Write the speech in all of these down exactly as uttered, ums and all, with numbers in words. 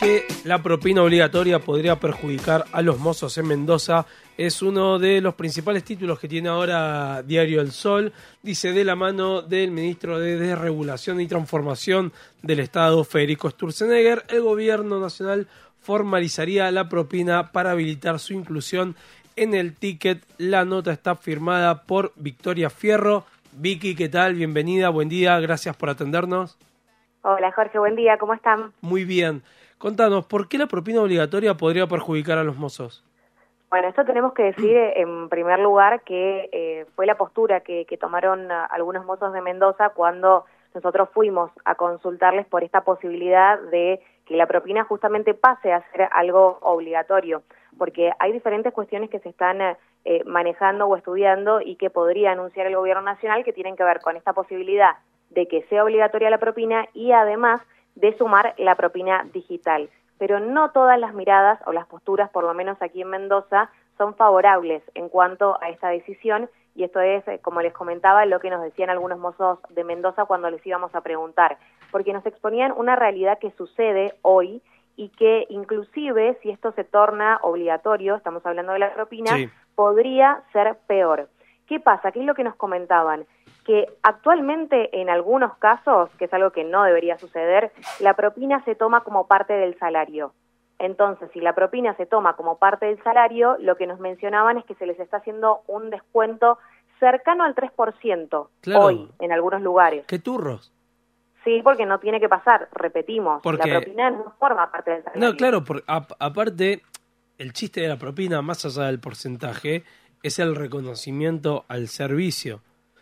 que la propina obligatoria podría perjudicar a los mozos en Mendoza. Es uno de los principales títulos que tiene ahora Diario El Sol. Dice, de la mano del ministro de Desregulación y Transformación del Estado, Federico Sturzenegger, el gobierno nacional formalizaría la propina para habilitar su inclusión en el ticket. La nota está firmada por Victoria Fierro. Vicky, ¿qué tal? Bienvenida, buen día, gracias por atendernos. Hola Jorge, buen día, ¿cómo están? Muy bien. Contanos, ¿por qué la propina obligatoria podría perjudicar a los mozos? Bueno, esto tenemos que decir en primer lugar que eh, fue la postura que, que tomaron uh, algunos mozos de Mendoza cuando nosotros fuimos a consultarles por esta posibilidad de que la propina justamente pase a ser algo obligatorio, porque hay diferentes cuestiones que se están eh, manejando o estudiando y que podría anunciar el gobierno nacional que tienen que ver con esta posibilidad de que sea obligatoria la propina y además de sumar la propina digital. Pero no todas las miradas o las posturas, por lo menos aquí en Mendoza, son favorables en cuanto a esta decisión, y esto es, como les comentaba, lo que nos decían algunos mozos de Mendoza cuando les íbamos a preguntar, porque nos exponían una realidad que sucede hoy y que inclusive si esto se torna obligatorio, estamos hablando de la propina, sí, podría ser peor. ¿Qué pasa? ¿Qué es lo que nos comentaban? Que actualmente en algunos casos, que es algo que no debería suceder, la propina se toma como parte del salario. Entonces, si la propina se toma como parte del salario, lo que nos mencionaban es que se les está haciendo un descuento cercano al tres por ciento, claro, hoy en algunos lugares. ¡Qué turros! Sí, porque no tiene que pasar, repetimos, porque... la propina no forma parte del salario. No, claro, por, a, aparte, el chiste de la propina, más allá del porcentaje, es el reconocimiento al servicio.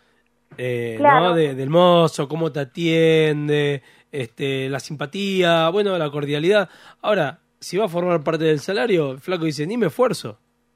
Eh, claro. ¿no? De, del mozo, cómo te atiende, este, la simpatía, bueno, la cordialidad. Ahora, si va a formar parte del salario, el flaco dice, ni me esfuerzo.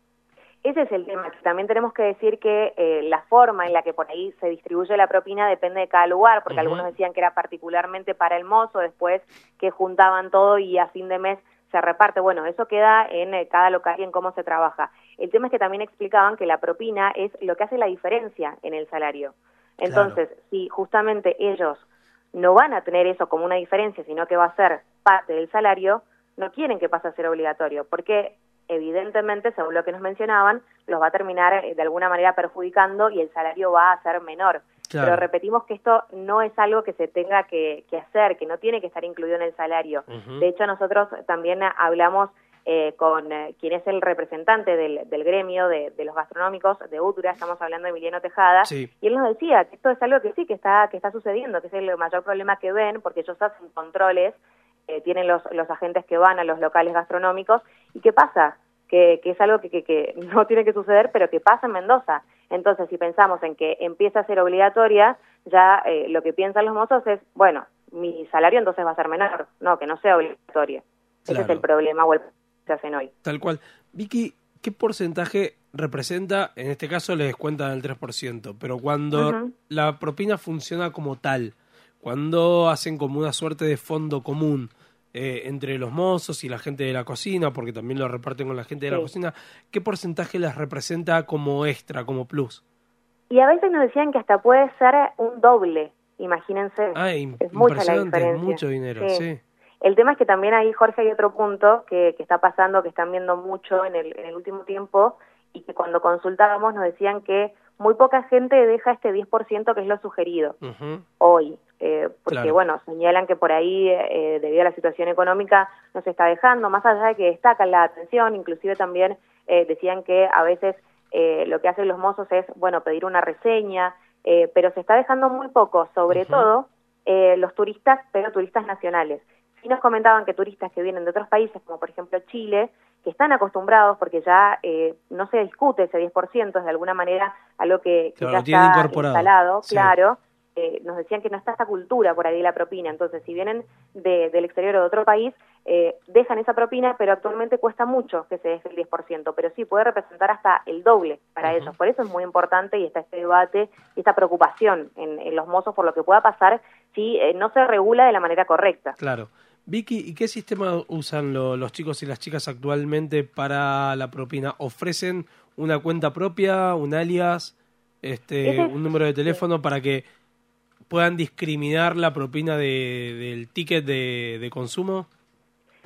Ese es el tema. También tenemos que decir que eh, la forma en la que por ahí se distribuye la propina depende de cada lugar, porque uh-huh. algunos decían que era particularmente para el mozo, después que juntaban todo y a fin de mes se reparte. Bueno, eso queda en eh, cada local y en cómo se trabaja. El tema es que también explicaban que la propina es lo que hace la diferencia en el salario. Entonces, claro, si justamente ellos no van a tener eso como una diferencia, sino que va a ser parte del salario, no quieren que pase a ser obligatorio, porque evidentemente, según lo que nos mencionaban, los va a terminar de alguna manera perjudicando y el salario va a ser menor. Claro. Pero repetimos que esto no es algo que se tenga que, que hacer, que no tiene que estar incluido en el salario. Uh-huh. De hecho, nosotros también hablamos Eh, con eh, quien es el representante del, del gremio de, de los gastronómicos de Útura, estamos hablando de Emiliano Tejada, sí, y él nos decía que esto es algo que sí, que está que está sucediendo, que es el mayor problema que ven, porque ellos hacen controles, eh, tienen los, los agentes que van a los locales gastronómicos, y ¿qué pasa? Que, que es algo que, que, que no tiene que suceder, pero que pasa en Mendoza. Entonces, si pensamos en que empieza a ser obligatoria, ya eh, lo que piensan los mozos es, bueno, mi salario entonces va a ser menor, no, que no sea obligatoria. Claro. Ese es el problema o el se hacen hoy. Tal cual. Vicky, ¿qué porcentaje representa? En este caso les descuentan el tres por ciento, pero cuando uh-huh. la propina funciona como tal, cuando hacen como una suerte de fondo común eh, entre los mozos y la gente de la cocina, porque también lo reparten con la gente de sí. la cocina, ¿qué porcentaje les representa como extra, como plus? Y a veces nos decían que hasta puede ser un doble, imagínense. Ah, es mucha la diferencia. Es mucho dinero, sí. sí. El tema es que también ahí, Jorge, hay otro punto que, que está pasando, que están viendo mucho en el, en el último tiempo, y que cuando consultábamos nos decían que muy poca gente deja este diez por ciento que es lo sugerido uh-huh. hoy, eh, porque claro. bueno, señalan que por ahí, eh, debido a la situación económica, no se está dejando, más allá de que destacan la atención, inclusive también eh, decían que a veces eh, lo que hacen los mozos es, bueno, pedir una reseña, eh, pero se está dejando muy poco, sobre uh-huh. todo eh, los turistas, pero turistas nacionales. Y nos comentaban que turistas que vienen de otros países, como por ejemplo Chile, que están acostumbrados, porque ya eh, no se discute ese diez por ciento, es de alguna manera algo que, que claro, ya está incorporado. instalado, sí. claro, eh, nos decían que no está esa cultura por ahí de la propina, entonces si vienen de, del exterior o de otro país, eh, dejan esa propina, pero actualmente cuesta mucho que se deje el diez por ciento, pero sí puede representar hasta el doble para uh-huh. ellos, por eso es muy importante y está este debate y esta preocupación en, en los mozos por lo que pueda pasar si eh, no se regula de la manera correcta. Claro. Vicky, ¿y qué sistema usan lo, los chicos y las chicas actualmente para la propina? ¿Ofrecen una cuenta propia, un alias, este, un número de teléfono sí. para que puedan discriminar la propina de, del ticket de, de consumo?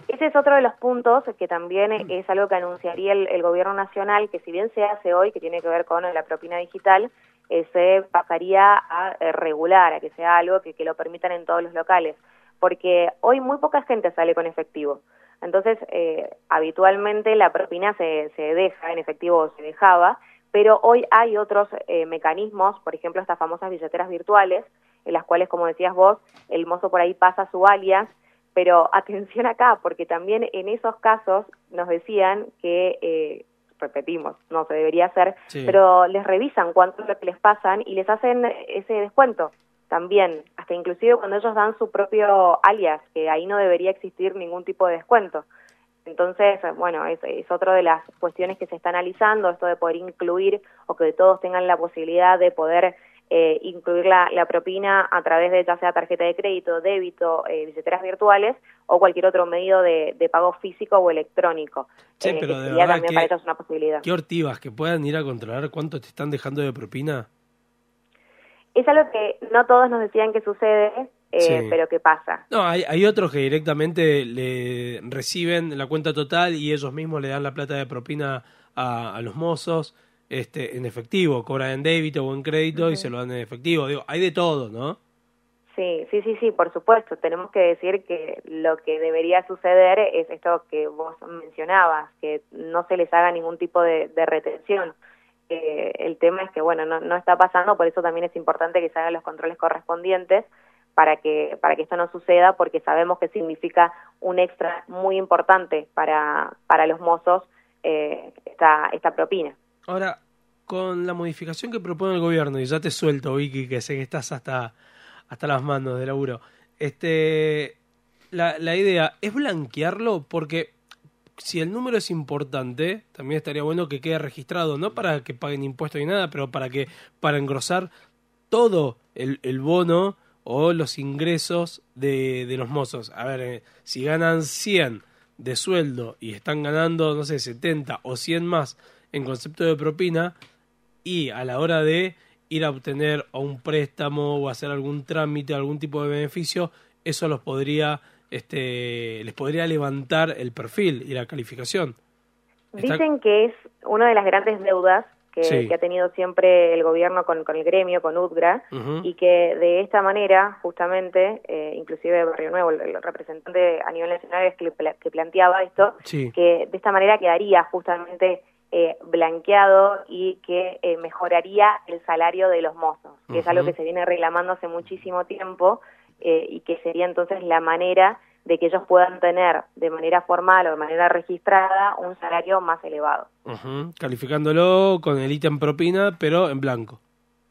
Ese es otro de los puntos que también es algo que anunciaría el, el gobierno nacional, que si bien se hace hoy, que tiene que ver con la propina digital, eh, se pasaría a eh, regular, a que sea algo que, que lo permitan en todos los locales, porque hoy muy poca gente sale con efectivo. Entonces, eh, habitualmente la propina se, se deja en efectivo o se dejaba, pero hoy hay otros eh, mecanismos, por ejemplo, estas famosas billeteras virtuales, en las cuales, como decías vos, el mozo por ahí pasa su alias, pero atención acá, porque también en esos casos nos decían que, eh, repetimos, no se debería hacer, sí. pero les revisan cuánto es lo que les pasan y les hacen ese descuento también, hasta inclusive cuando ellos dan su propio alias, que ahí no debería existir ningún tipo de descuento. Entonces, bueno, es, es otra de las cuestiones que se está analizando, esto de poder incluir o que todos tengan la posibilidad de poder eh, incluir la, la propina a través de ya sea tarjeta de crédito, débito, eh, billeteras virtuales o cualquier otro medio de, de pago físico o electrónico. Sí, eh, pero que de sería verdad también que, para ellos una posibilidad. ¿Qué ortivas que puedan ir a controlar cuánto te están dejando de propina? Es algo que no todos nos decían que sucede, eh, sí. pero que pasa. No, hay, hay otros que directamente le reciben la cuenta total y ellos mismos le dan la plata de propina a, a los mozos este, en efectivo, cobran en débito o en crédito uh-huh. y se lo dan en efectivo. Digo, hay de todo, ¿no? Sí, sí, sí, sí, por supuesto. Tenemos que decir que lo que debería suceder es esto que vos mencionabas, que no se les haga ningún tipo de, de retención. Eh, el tema es que, bueno, no, no está pasando, por eso también es importante que se hagan los controles correspondientes para que para que esto no suceda, porque sabemos que significa un extra muy importante para para los mozos eh, esta, esta propina. Ahora, con la modificación que propone el gobierno, y ya te suelto, Vicky, que sé que estás hasta, hasta las manos de laburo, este, la, la idea es blanquearlo, porque si el número es importante, también estaría bueno que quede registrado, no para que paguen impuestos ni nada, pero para que para engrosar todo el, el bono o los ingresos de, de los mozos. A ver, eh, si ganan cien de sueldo y están ganando, no sé, setenta o cien más en concepto de propina, y a la hora de ir a obtener o un préstamo o hacer algún trámite, algún tipo de beneficio, eso los podría... Este, les podría levantar el perfil y la calificación. Está... Dicen que es una de las grandes deudas que, sí. que ha tenido siempre el gobierno con, con el gremio, con UTGRA, uh-huh. y que de esta manera, justamente, eh, inclusive Barrio Nuevo, el, el representante a nivel nacional es que, que planteaba esto, sí. que de esta manera quedaría justamente eh, blanqueado y que eh, mejoraría el salario de los mozos, que uh-huh. es algo que se viene reclamando hace muchísimo tiempo, Eh, y que sería entonces la manera de que ellos puedan tener de manera formal o de manera registrada un salario más elevado. Uh-huh. Calificándolo con el ítem propina, pero en blanco.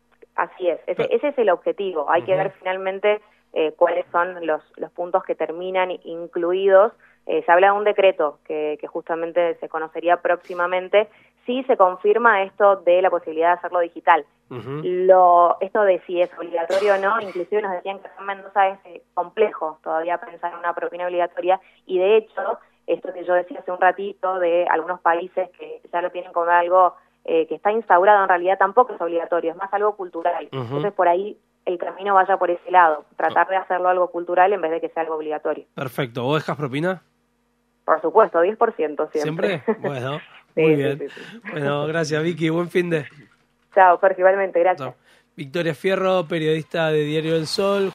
Así es, ese, ese es el objetivo. Hay uh-huh. que ver finalmente eh, cuáles son los, los puntos que terminan incluidos. Eh, se habla de un decreto que, que justamente se conocería próximamente si se confirma esto de la posibilidad de hacerlo digital. Uh-huh. Lo, esto de si es obligatorio o no, inclusive nos decían que acá en Mendoza es eh, complejo todavía pensar en una propina obligatoria, y de hecho, esto que yo decía hace un ratito de algunos países que ya lo tienen como algo eh, que está instaurado, en realidad tampoco es obligatorio, es más algo cultural. Uh-huh. Entonces por ahí el camino vaya por ese lado, tratar de hacerlo algo cultural en vez de que sea algo obligatorio. Perfecto. ¿Vos dejas propina? Por supuesto, diez por ciento siempre. ¿Siempre? Bueno, sí, muy bien. Sí, sí, sí. Bueno, gracias Vicky, buen fin de... Chao, Jorge, igualmente, gracias. Chao. Victoria Fierro, periodista de Diario del Sol.